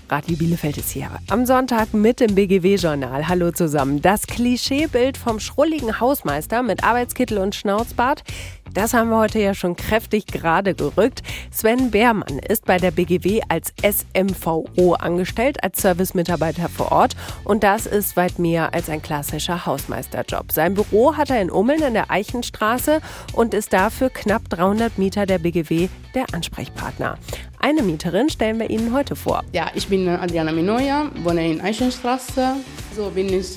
Radio Bielefeld ist hier am Sonntag mit dem BGW-Journal. Hallo zusammen. Das Klischeebild vom schrulligen Hausmeister mit Arbeitskittel und Schnauzbart, das haben wir heute ja schon kräftig gerade gerückt. Sven Beermann ist bei der BGW als SMVO angestellt, als Servicemitarbeiter vor Ort. Und das ist weit mehr als ein klassischer Hausmeisterjob. Sein Büro hat er in Ummeln in der Eichenstraße und ist dafür knapp 300 Mieter der BGW der Ansprechpartner. Eine Mieterin stellen wir Ihnen heute vor. Ja, ich bin Adriana Minoia, wohne in Eichenstraße. So bin ich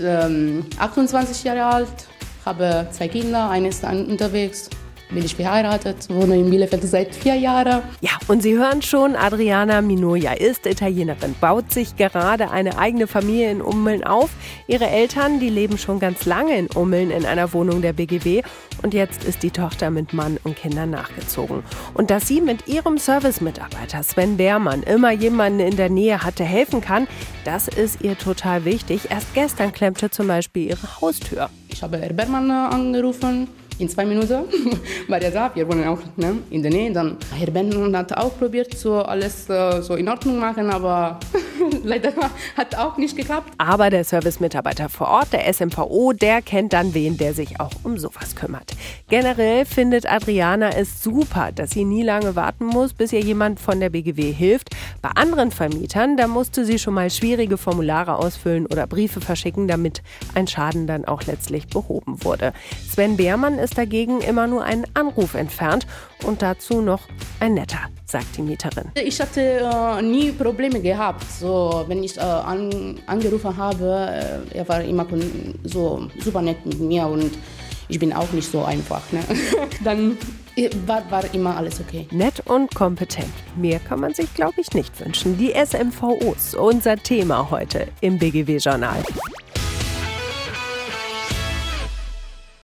28 Jahre alt, habe 2 Kinder, eines ist unterwegs. Bin ich verheiratet, wohne in Bielefeld seit 4 Jahren. Ja, und Sie hören schon, Adriana Minoia ist Italienerin, baut sich gerade eine eigene Familie in Ummeln auf. Ihre Eltern, die leben schon ganz lange in Ummeln in einer Wohnung der BGW. Und jetzt ist die Tochter mit Mann und Kindern nachgezogen. Und dass sie mit ihrem Servicemitarbeiter Sven Beermann immer jemanden in der Nähe hatte, helfen kann, das ist ihr total wichtig. Erst gestern klemmte zum Beispiel ihre Haustür. Ich habe Herr Beermann angerufen. In 2 Minuten war er da, wir wohnen auch in der Nähe. Dann Herr Beermann hat auch probiert, so alles so in Ordnung machen, aber leider hat auch nicht geklappt. Aber der Servicemitarbeiter vor Ort, der SMVO, der kennt dann wen, der sich auch um sowas kümmert. Generell findet Adriana es super, dass sie nie lange warten muss, bis ihr jemand von der BGW hilft. Bei anderen Vermietern, da musste sie schon mal schwierige Formulare ausfüllen oder Briefe verschicken, damit ein Schaden dann auch letztlich behoben wurde. Sven Beermann ist dagegen immer nur einen Anruf entfernt und dazu noch ein netter, sagt die Mieterin. Ich hatte nie Probleme gehabt. So, wenn ich angerufen habe, er war immer so super nett mit mir und ich bin auch nicht so einfach. Ne? Dann war immer alles okay. Nett und kompetent. Mehr kann man sich, glaube ich, nicht wünschen. Die SMVOs, unser Thema heute im BGW-Journal.